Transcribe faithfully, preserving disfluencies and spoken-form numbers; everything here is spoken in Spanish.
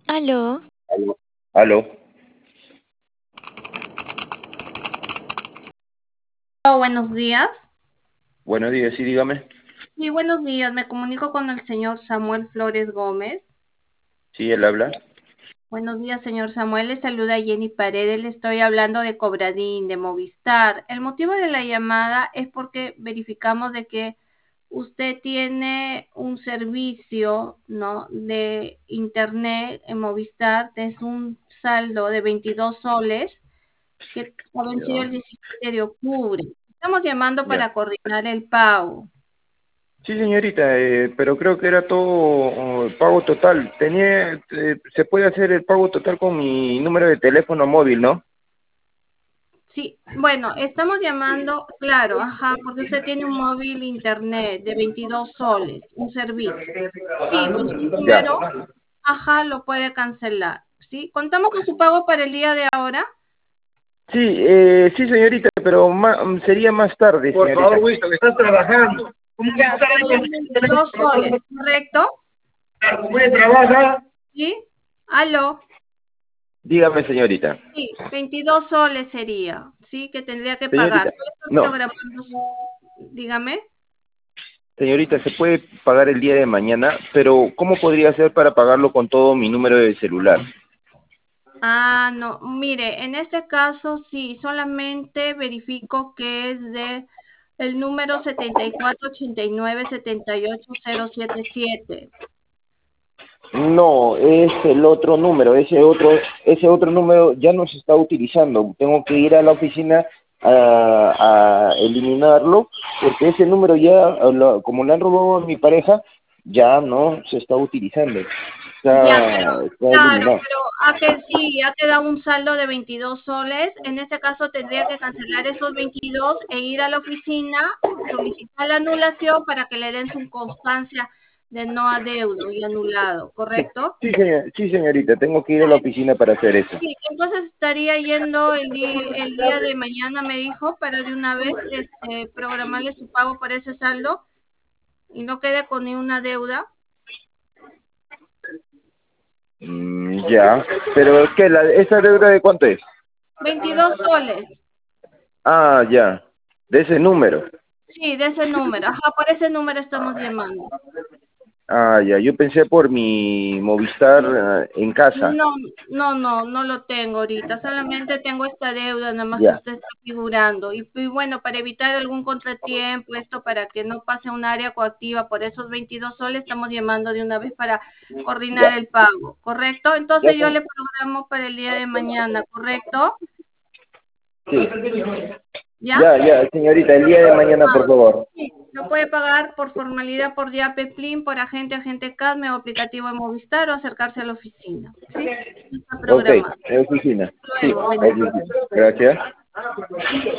Aló, Aló. Aló. Hola, buenos días. Buenos días, sí, dígame. Sí, buenos días. Me comunico con el señor Samuel Flores Gómez. Sí, él habla. Buenos días, señor Samuel. Le saluda Jenny Paredes. Le estoy hablando de Cobradín, de Movistar. El motivo de la llamada es porque verificamos de que usted tiene un servicio, ¿no?, de internet en Movistar. Es un saldo de veintidós soles que ha vencido Ya, el diecisiete de octubre. Estamos llamando ya. para coordinar el pago. Sí, señorita, eh, pero creo que era todo oh, pago total. Tenía, eh, se puede hacer el pago total con mi número de teléfono móvil, ¿no? Sí, bueno, estamos llamando, claro, ajá, porque usted tiene un móvil internet de veintidós soles, un servicio. Sí, con su Ya. número, ajá, lo puede cancelar, ¿sí? Contamos con su pago para el día de ahora. Sí, eh, sí, señorita, pero ma- mm, sería más tarde, Por señorita. favor, Winston, estás trabajando. ¿Cómo que Ya, serían veintidós soles, ¿correcto? ¿Cómo que trabaja? ¿Sí? ¿Aló? Dígame, señorita. Sí, veintidós soles sería, ¿sí? Que tendría que pagar. Señorita, Yo estoy no, programando, su- dígame. señorita, se puede pagar el día de mañana, pero ¿cómo podría hacer para pagarlo con todo mi número de celular? Ah, no, mire, en este caso sí, solamente verifico que es de el número setenta y cuatro ochenta y nueve setenta y ocho cero siete siete. No, es el otro número, ese otro, ese otro número ya no se está utilizando. Tengo que ir a la oficina a, a eliminarlo, porque ese número ya, lo- como le han robado a mi pareja, ya no se está utilizando. Ya, pero, Está, está claro, eliminado. pero ha que sí, ha quedado un saldo de veintidós soles. En ese caso tendría que cancelar esos veintidós e ir a la oficina, solicitar la anulación para que le den su constancia de no adeudo y anulado, Sí, ¿correcto? sí, señor- sí, señorita, tengo que ir a la oficina para hacer eso. Sí, entonces estaría yendo el día, el día de mañana, me dijo, para de una vez este, programarle su pago por ese saldo y no quede con ni una deuda. Mm, ya, pero ¿qué? La, ¿esa deuda de cuánto es? veintidós soles. Ah, ya, de ese número. Sí, de ese número. Ajá, por ese número estamos llamando. Ah, ya, yo pensé por mi Movistar ah, en casa. No, no, no, no lo tengo ahorita. Solamente tengo esta deuda, nada más que Ya, usted está figurando. Y, y bueno, para evitar algún contratiempo, esto para que no pase a un área coactiva por esos veintidós soles, estamos llamando de una vez para coordinar ya, el pago, ¿correcto? ya, Entonces yo se- le programo para el día de mañana, ¿correcto? sí. ¿Ya? Ya, ya, señorita, el día de mañana, por favor. Sí, lo puede pagar por formalidad por Yape Plin, por agente, agente C A D, o aplicativo de Movistar o acercarse a la oficina. ¿Sí? Está Ok, programado. en oficina. Sí, Luego, oficina. Gracias.